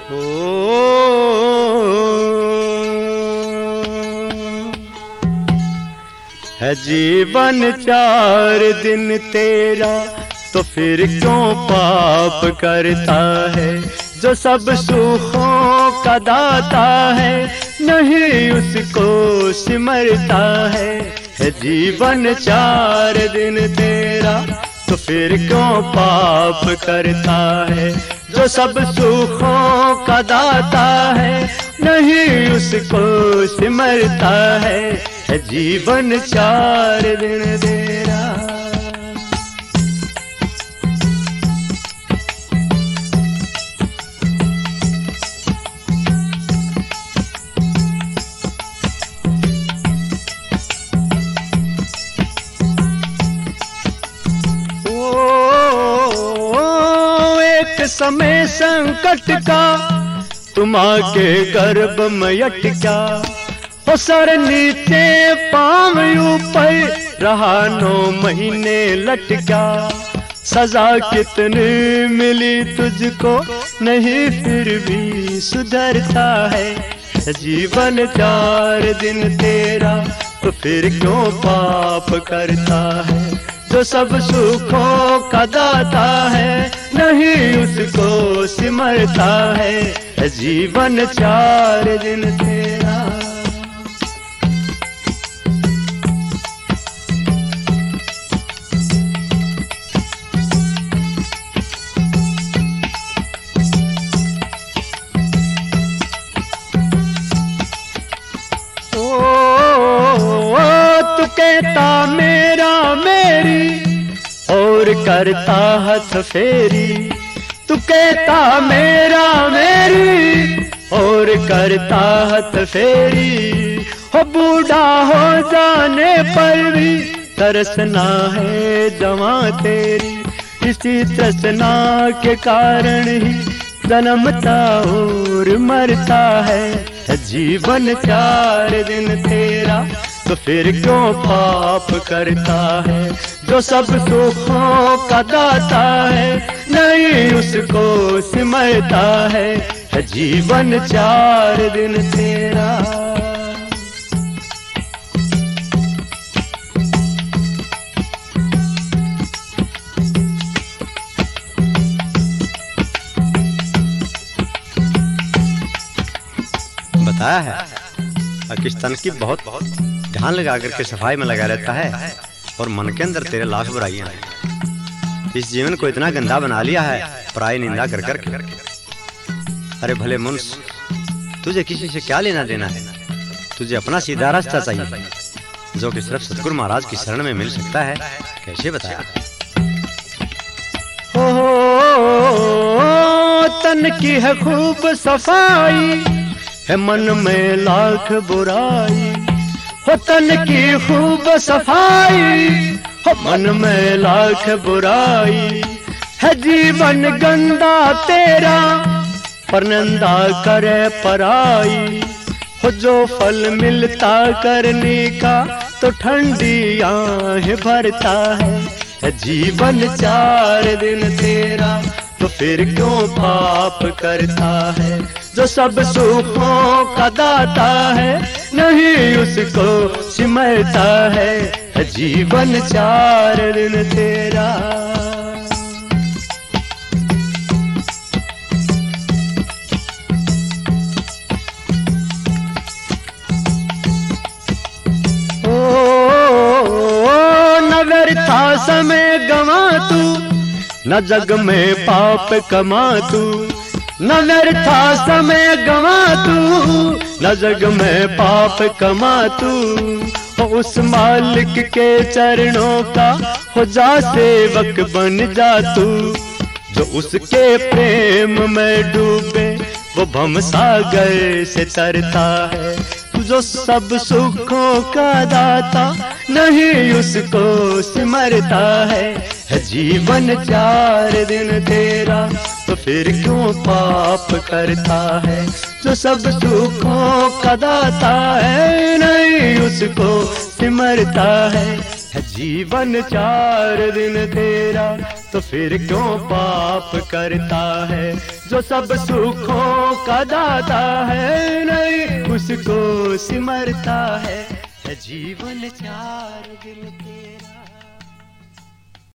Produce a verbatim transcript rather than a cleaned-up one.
है जीवन चार दिन तेरा तो फिर क्यों पाप करता है। जो सब सुखों का दाता है नहीं उसको सिमरता है। है जीवन चार दिन तेरा तो फिर क्यों पाप करता है। जो सब सुखों का दाता है नहीं उसको सिमरता है। है जीवन चार दिन तेरा। समय संकट का तुम आके गर्भ में अटका। हो सर नीचे पाँव ऊपर रहा नौ महीने लटका। सजा कितनी मिली तुझको नहीं फिर भी सुधरता है। जीवन चार दिन तेरा तो फिर क्यों पाप करता है। जो सब सुखों का दाता है नहीं उसको सिमरता है। जीवन चार दिन तेरा। तू कहता मेरा मेरी और करता हथ फेरी। तू कहता मेरा मेरी और करता हथ फेरी। हो बूढ़ा हो जाने पर भी तरसना है जवां तेरी। इसी तृष्णा के कारण ही जन्मता और मरता है। जीवन चार दिन तेरा तो फिर क्यों पाप करता है। जो सब सुखों का दाता है नहीं उसको सिमरता है। जीवन चार दिन तेरा। बताया है पाकिस्तान की बहुत बहुत ध्यान लगा करके सफाई में लगा रहता है और मन के अंदर तेरे लाख बुराइयां हैं। इस जीवन को इतना गंदा बना लिया है पराई निंदा कर कर के। अरे भले मनुष्य तुझे किसी से क्या लेना देना है। तुझे अपना सीधा रास्ता चाहिए जो कि सिर्फ सतगुरु महाराज की शरण में मिल सकता है। कैसे बताया। तन की है खूब सफाई है मन में लाख बुराई। हो तन की खूब सफाई हो मन में लाख बुराई। है जीवन गंदा तेरा पर निंदा करे पराई। हो जो फल मिलता करने का तो ठंडी आँख भरता है। जीवन चार दिन तेरा तो फिर क्यों पाप करता है। जो सब सुखों का दाता है नहीं उसको सिमरता है। जीवन चार दिन तेरा। न व्यर्था समय गवा तू न जग में पाप कमा तू। न व्यर्था समय गवा तू न जग में पाप कमा तू। उस मालिक के चरणों का हो जा सेवक बन जा तू। जो उसके प्रेम में डूबे वो भम सागर से तरता है। जो सब सुखों का दाता नहीं उसको सिमरता है। जीवन चार दिन तेरा तो फिर क्यों पाप करता है। जो सब सुखों का दाता है नहीं उसको सिमरता है। जीवन चार दिन तेरा तो फिर क्यों पाप करता है। जो सब सुखों का दाता है, नहीं उसको सिमरता है जीवन चार दिन तेरा।